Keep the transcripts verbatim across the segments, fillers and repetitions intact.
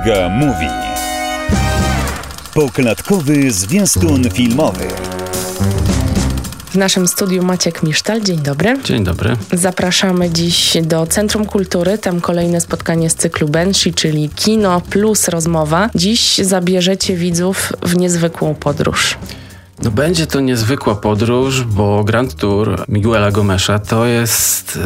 Iga Mówi. Poklatkowy zwiastun filmowy. W naszym studiu Maciek Misztal. Dzień dobry. Dzień dobry. Zapraszamy dziś do Centrum Kultury. Tam kolejne spotkanie z cyklu Banshee, czyli kino plus rozmowa. Dziś zabierzecie widzów w niezwykłą podróż. No będzie to niezwykła podróż, bo Grand Tour Miguela Gomesza to jest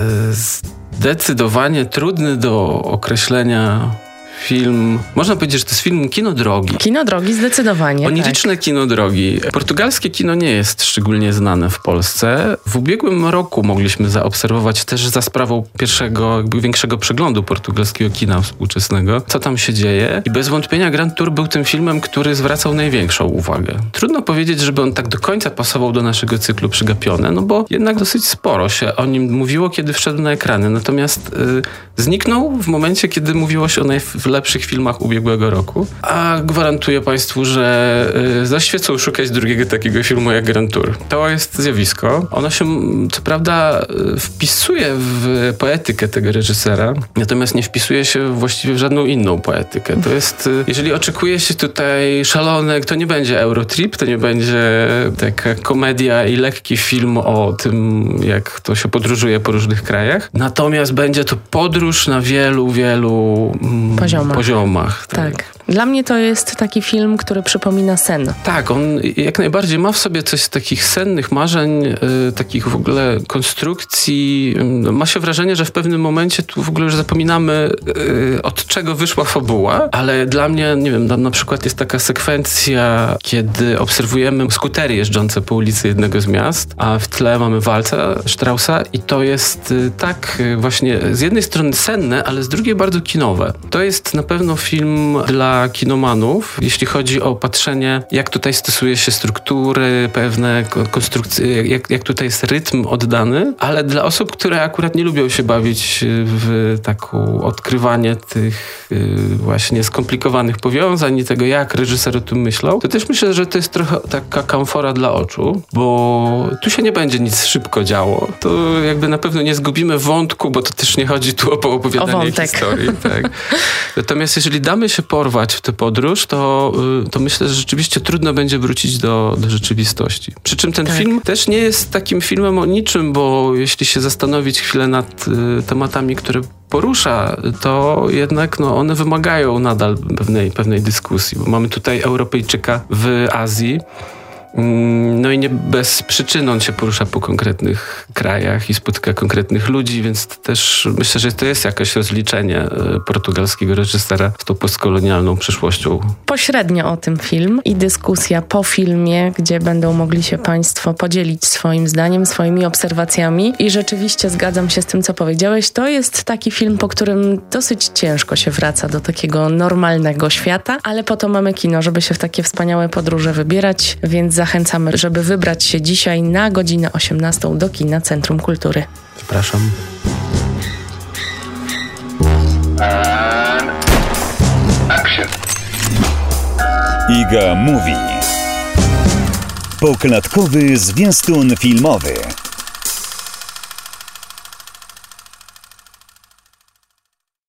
e, zdecydowanie trudny do określenia film. Można powiedzieć, że to jest film kino drogi. Kino drogi zdecydowanie. Oniryczne tak. kino drogi. Portugalskie kino nie jest szczególnie znane w Polsce. W ubiegłym roku mogliśmy zaobserwować też za sprawą pierwszego, jakby większego przeglądu portugalskiego kina współczesnego, co tam się dzieje. I bez wątpienia Grand Tour był tym filmem, który zwracał największą uwagę. Trudno powiedzieć, żeby on tak do końca pasował do naszego cyklu Przygapione, no bo jednak dosyć sporo się o nim mówiło, kiedy wszedł na ekrany. Natomiast yy, zniknął w momencie, kiedy mówiło się o najlepszych lepszych filmach ubiegłego roku, a gwarantuję Państwu, że y, zaświecą szukać drugiego takiego filmu jak Grand Tour. To jest zjawisko. Ono się, co prawda, y, wpisuje w poetykę tego reżysera, natomiast nie wpisuje się właściwie w żadną inną poetykę. To jest, y, jeżeli oczekuje się tutaj szalonek, to nie będzie Eurotrip, to nie będzie taka komedia i lekki film o tym, jak to się podróżuje po różnych krajach. Natomiast będzie to podróż na wielu, wielu mm, poziomach. poziomach tak. tak. Dla mnie to jest taki film, który przypomina sen. Tak, on jak najbardziej ma w sobie coś z takich sennych marzeń, yy, takich w ogóle konstrukcji. Yy, ma się wrażenie, że w pewnym momencie tu w ogóle już zapominamy, yy, od czego wyszła fabuła, ale dla mnie, nie wiem, tam na przykład jest taka sekwencja, kiedy obserwujemy skutery jeżdżące po ulicy jednego z miast, a w tle mamy walca Straussa i to jest yy, tak yy, właśnie z jednej strony senne, ale z drugiej bardzo kinowe. To jest na pewno film dla kinomanów, jeśli chodzi o patrzenie, jak tutaj stosuje się struktury, pewne konstrukcje, jak, jak tutaj jest rytm oddany, ale dla osób, które akurat nie lubią się bawić w takie odkrywanie tych właśnie skomplikowanych powiązań i tego, jak reżyser o tym myślał, to też myślę, że to jest trochę taka kamfora dla oczu, bo tu się nie będzie nic szybko działo. To jakby na pewno nie zgubimy wątku, bo to też nie chodzi tu o poopowiadanie historii. Tak. Natomiast jeżeli damy się porwać w tę podróż, to, to myślę, że rzeczywiście trudno będzie wrócić do, do rzeczywistości. Przy czym ten tak. film też nie jest takim filmem o niczym, bo jeśli się zastanowić chwilę nad y, tematami, które porusza, to jednak no, one wymagają nadal pewnej, pewnej dyskusji. Bo mamy tutaj Europejczyka w Azji, no i nie bez przyczyny on się porusza po konkretnych krajach i spotyka konkretnych ludzi, więc też myślę, że to jest jakieś rozliczenie portugalskiego reżysera z tą postkolonialną przeszłością. Pośrednio o tym film i dyskusja po filmie, gdzie będą mogli się Państwo podzielić swoim zdaniem, swoimi obserwacjami i rzeczywiście zgadzam się z tym, co powiedziałeś. To jest taki film, po którym dosyć ciężko się wraca do takiego normalnego świata, ale po to mamy kino, żeby się w takie wspaniałe podróże wybierać, więc zachęcamy, żeby wybrać się dzisiaj na godzinę osiemnastą do kina Centrum Kultury. Zapraszam. And action. Iga Mówi. Poklatkowy zwiastun filmowy.